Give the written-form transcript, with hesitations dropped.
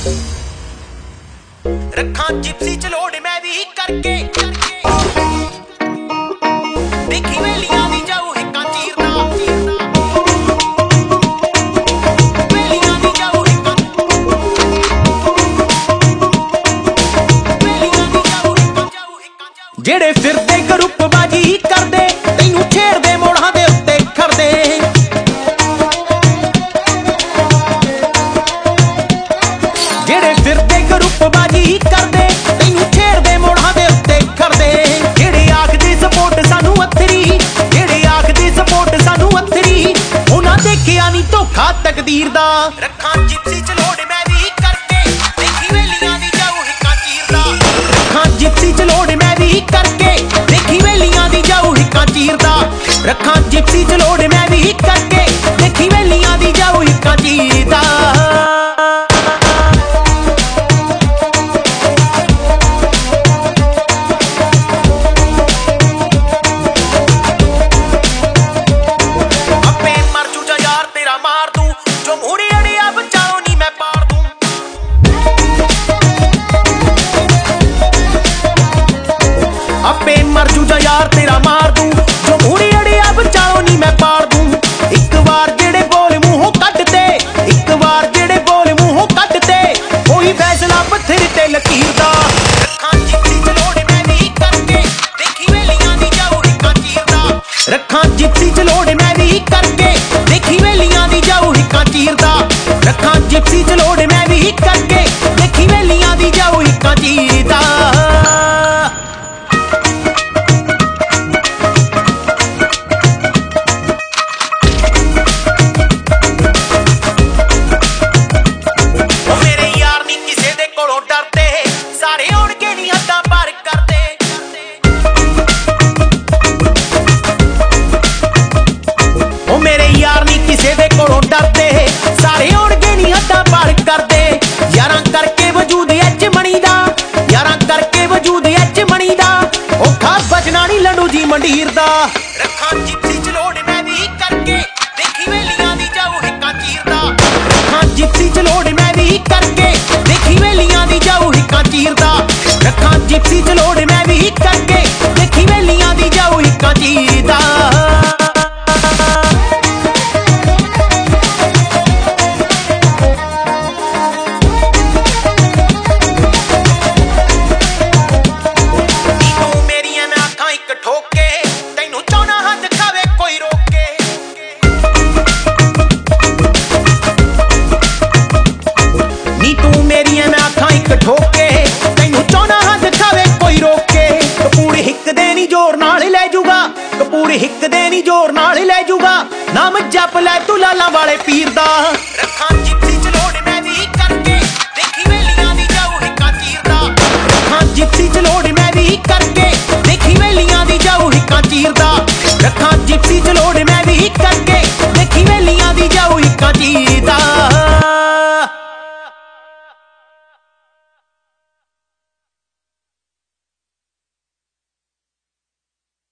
रखा जिप्सी चलोड़ मैं भी करके देखी वेलियां दी जाऊ हिक्का चीरदा वेलियां दी जाऊ हिक्का जेड़े फिरदे ग्रुप बाजी करदे तैनू छेड़दे मोड़ां दे उत्ते खड़दे जेड़े फिरदे ग्रुप बाजी करदे तैनू छेड़दे मोड़ां दे उत्ते खड़दे जेड़े आखदे सपोर्ट सानू अथरी जेड़े आखदे सपोर्ट सानू अथरी उन्हां देखिया नी धोखा तकदीर दा रखा जिप्सी चलोड़ मैं भी करके देखी वेलियां दी जाऊ हिक्का चीरदा रखा जिप्सी चलोड़ मैं भी करके देखी वेलियां दी जाऊ हिक्का चीरदा रखा जिप्सी चलोड़ मैं भी करके देखी वेलियां दी जाऊ हिक्का चीरदा अपे मर जूजा यार तेरा मार दूं जो मूड़ी अड़िया बचाओ नी मैं पाड़ दूं एक बार जेड़े बोल मुंहों कटते एक बार जेड़े बोल मुंहों कटते कोई फैसला पत्थर ते लकीर दा रखा जिप्सी चलोड़ मैं भी करके देखी वेलियां दी जाऊ हिक्का चीरदा रखा जिप्सी चलोड़ मैं भी करके देखी वेलियां दी जाऊ हिक्का चीरदा रखा जिप्सी चलोड़ मैं भी करके देखी वेलियां दी जाऊ हिक्का चीरदा डरदे सारे होणगे नी हद्दां पार करदे यारां करके वजूद एच मणी दा यारां करके वजूद एच मणी दा औखा बचना नी लड्डू जी मंडीर दा रखा जिप्सी चलोड़ मैं भी करके देखी वेलियां दी जाऊ हिक्का चीरदा रखा जिप्सी चलोड़ मैं भी करके देखी वेलियां दी जाऊ हिक्का चीरदा रखा जिप्सी चलोड़ मैं भी करके देखी वेलियां दी जाऊ हिक्का चीरदा ठोके तैनू चाहना हां दिखावे कोई रोके कपूर हिक दे नी जोर नाल ले जूगा कपूर हिक दे नी जोर नाल ले जूगा नाम जप ले तू लाला वाले पीर दा रखा जिप्सी चलोड़ मैं भी करके देखी वेलियां दी जाऊ हिक्का चीरदा रखा जिप्सी चलोड़ मैं भी करके देखी वेलियां दी जाऊ हिक्का चीरदा रखा जिप्सी चलोड़